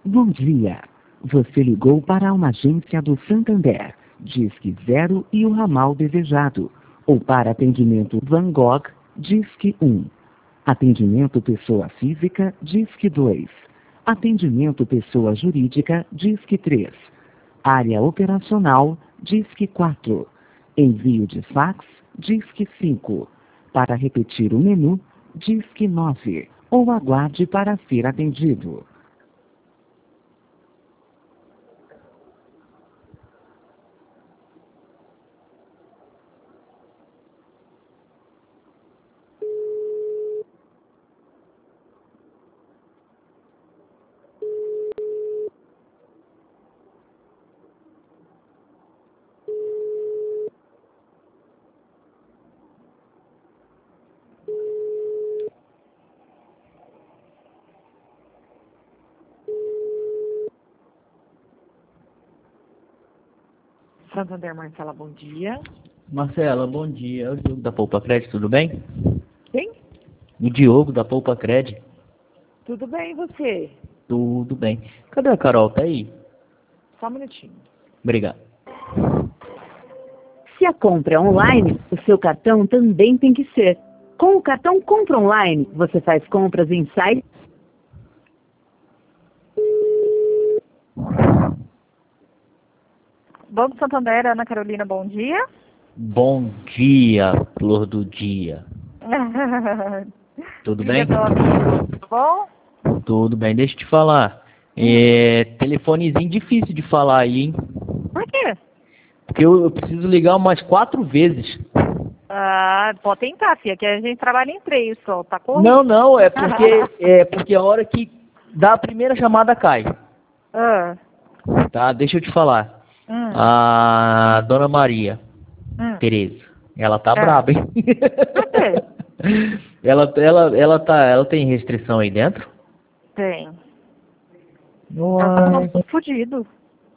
Bom dia. Você ligou para uma agência do Santander. Disque 0 e o ramal desejado. Ou para atendimento Van Gogh, Disque 1. Atendimento pessoa física, Disque 2. Atendimento pessoa jurídica, Disque 3. Área operacional, Disque 4. Envio de fax, Disque 5. Para repetir o menu, Disque 9. Ou aguarde para ser atendido. Santander, Marcela, bom dia. Marcela, bom dia. É o Diogo da Poupa Cred, tudo bem? Quem? O Diogo da Poupa Cred. Tudo bem, e você? Tudo bem. Cadê a Carol? Tá aí? Só um minutinho. Obrigado. Se a compra é online, o seu cartão também tem que ser. Com o cartão Compra Online, você faz compras em sites. Banco Santander, Ana Carolina, bom dia. Bom dia, flor do dia. Tudo bem? Meu amigo, tudo bom? Tudo bem, deixa eu te falar. Telefonezinho difícil de falar aí, hein? Por quê? Porque eu preciso ligar umas 4 vezes. Ah, pode tentar, filha, que a gente trabalha em 3 só, tá correndo? Não, é porque a hora que dá a primeira chamada cai. Ah, Tá, deixa eu te falar. A Dona Maria Tereza, ela tá braba, hein? Por quê? Ela tem restrição aí dentro? Tem. Ela tá fudido.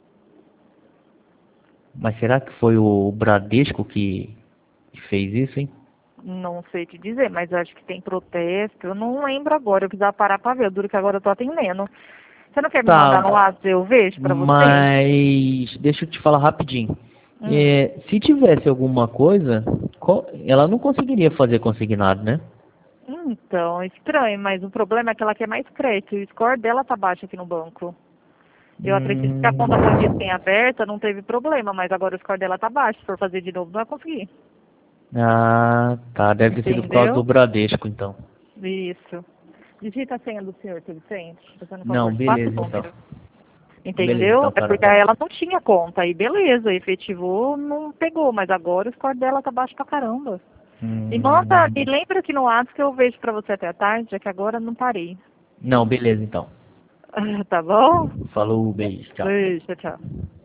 Mas será que foi o Bradesco que fez isso, hein? Não sei te dizer, mas eu acho que tem protesto. Eu não lembro agora, eu precisava parar pra ver. O duro que agora eu tô atendendo. Você não quer me mandar no WhatsApp, eu vejo pra você? Mas deixa eu te falar rapidinho. Se tivesse alguma coisa, ela não conseguiria fazer consignado, né? Então, estranho, mas o problema é que ela quer mais crédito. O score dela tá baixo aqui no banco. Eu acredito que a conta foi bem aberta, não teve problema, mas agora o score dela tá baixo. Se for fazer de novo, não vai conseguir. Ah, tá. Deve ter sido por causa do Bradesco, então. Isso. Digita a senha do senhor, Vicente. Não, beleza, então. Entendeu? Beleza, então, É porque ela não tinha conta. Aí beleza, efetivou, não pegou. Mas agora o score dela tá baixo pra caramba. Me lembra aqui no WhatsApp que eu vejo pra você até a tarde, já que agora não parei. Não, beleza, então. Tá bom? Falou, beijo, tchau. Beijo, tchau.